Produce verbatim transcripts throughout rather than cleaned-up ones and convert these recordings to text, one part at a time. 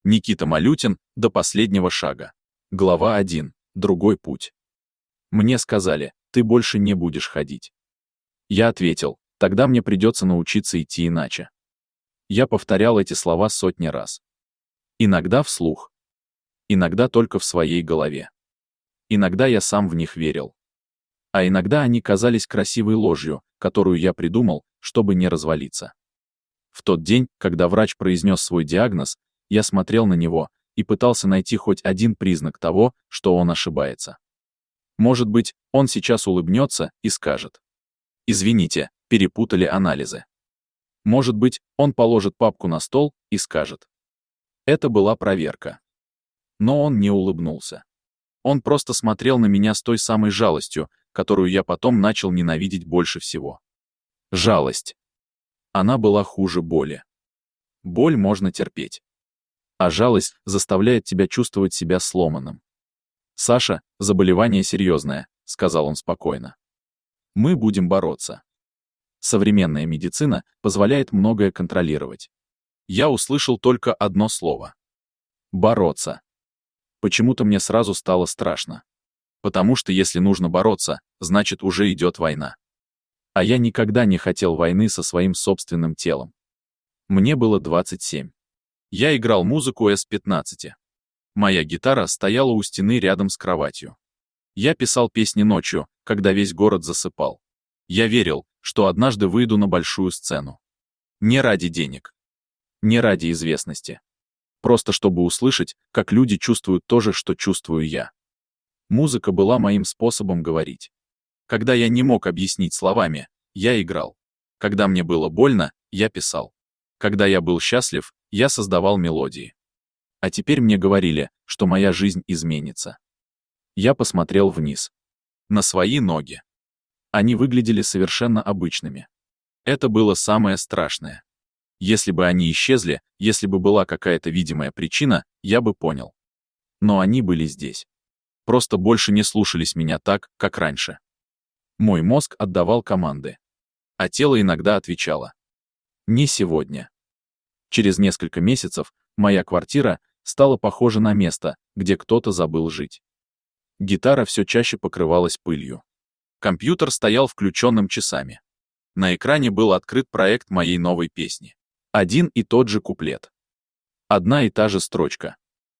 Никита Малютин. До последнего шага. Глава один. Другой путь. Мне сказали, ты больше не будешь ходить. Я ответил, тогда мне придется научиться идти иначе. Я повторял эти слова сотни раз. Иногда вслух. Иногда только в своей голове. Иногда я сам в них верил. А иногда они казались красивой ложью, которую я придумал, чтобы не развалиться. В тот день, когда врач произнес свой диагноз, я смотрел на него и пытался найти хоть один признак того, что он ошибается. Может быть, он сейчас улыбнется и скажет: «Извините, перепутали анализы». Может быть, он положит папку на стол и скажет: «Это была проверка». Но он не улыбнулся. Он просто смотрел на меня с той самой жалостью, которую я потом начал ненавидеть больше всего. Жалость. Она была хуже боли. Боль можно терпеть. А жалость заставляет тебя чувствовать себя сломанным. «Саша, заболевание серьезное», — сказал он спокойно. «Мы будем бороться. Современная медицина позволяет многое контролировать». Я услышал только одно слово. Бороться. Почему-то мне сразу стало страшно. Потому что если нужно бороться, значит уже идет война. А я никогда не хотел войны со своим собственным телом. Мне было двадцать семь. Я играл музыку эс пятнадцать. Моя гитара стояла у стены рядом с кроватью. Я писал песни ночью, когда весь город засыпал. Я верил, что однажды выйду на большую сцену. Не ради денег. Не ради известности. Просто чтобы услышать, как люди чувствуют то же, что чувствую я. Музыка была моим способом говорить. Когда я не мог объяснить словами, я играл. Когда мне было больно, я писал. Когда я был счастлив, я создавал мелодии. А теперь мне говорили, что моя жизнь изменится. Я посмотрел вниз. На свои ноги. Они выглядели совершенно обычными. Это было самое страшное. Если бы они исчезли, если бы была какая-то видимая причина, я бы понял. Но они были здесь. Просто больше не слушались меня так, как раньше. Мой мозг отдавал команды. А тело иногда отвечало: «Не сегодня». Через несколько месяцев моя квартира стала похожа на место, где кто-то забыл жить. Гитара все чаще покрывалась пылью. Компьютер стоял включенным часами. На экране был открыт проект моей новой песни. Один и тот же куплет. Одна и та же строчка.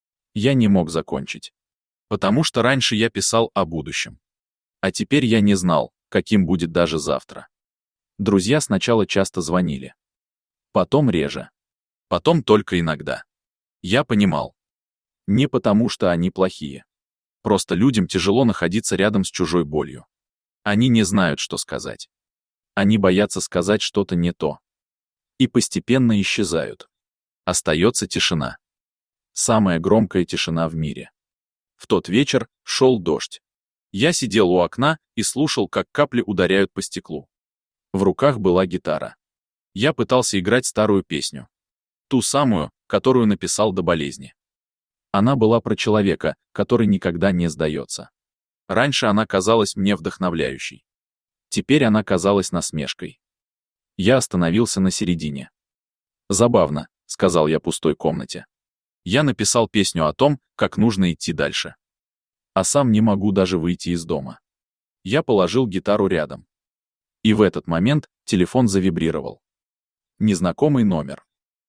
Я не мог закончить. Потому что раньше я писал о будущем. А теперь я не знал, каким будет даже завтра. Друзья сначала часто звонили. Потом реже. Потом только иногда. Я понимал. Не потому что они плохие. Просто людям тяжело находиться рядом с чужой болью. Они не знают, что сказать. Они боятся сказать что-то не то. И постепенно исчезают. Остается тишина. Самая громкая тишина в мире. В тот вечер шел дождь. Я сидел у окна и слушал, как капли ударяют по стеклу. В руках была гитара. Я пытался играть старую песню. Ту самую, которую написал до болезни. Она была про человека, который никогда не сдается. Раньше она казалась мне вдохновляющей. Теперь она казалась насмешкой. Я остановился на середине. «Забавно», — сказал я пустой комнате. Я написал песню о том, как нужно идти дальше. А сам не могу даже выйти из дома. Я положил гитару рядом. И в этот момент телефон завибрировал. Незнакомый номер.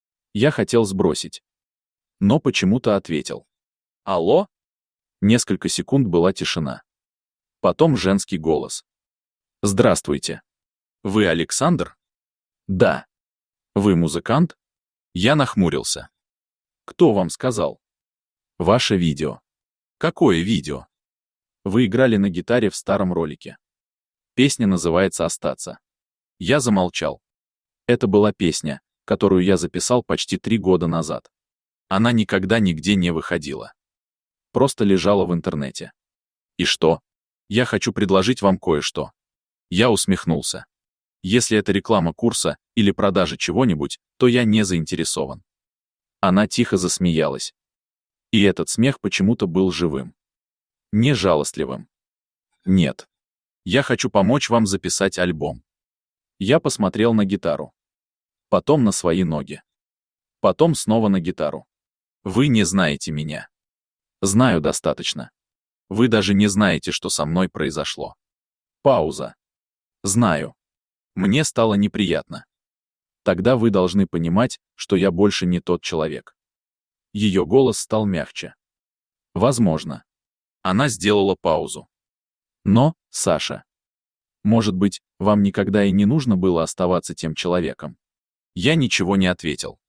Я хотел сбросить. Но почему-то ответил. «Алло?» Несколько секунд была тишина. Потом женский голос. «Здравствуйте. Вы Александр?» «Да». «Вы музыкант?» Я нахмурился. «Кто вам сказал?» «Ваше видео». «Какое видео?» «Вы играли на гитаре в старом ролике. Песня называется «Остаться». Я замолчал. Это была песня, которую я записал почти три года назад. Она никогда нигде не выходила. Просто лежала в интернете. И что? Я хочу предложить вам кое-что. Я усмехнулся. Если это реклама курса или продажа чего-нибудь, то я не заинтересован. Она тихо засмеялась. И этот смех почему-то был живым. Не жалостливым. Нет. Я хочу помочь вам записать альбом. Я посмотрел на гитару. Потом на свои ноги. Потом снова на гитару. Вы не знаете меня. Знаю достаточно. Вы даже не знаете, что со мной произошло. Пауза. Знаю. Мне стало неприятно. Тогда вы должны понимать, что я больше не тот человек. Ее голос стал мягче. Возможно. Она сделала паузу. Но, Саша, может быть, вам никогда и не нужно было оставаться тем человеком? Я ничего не ответил.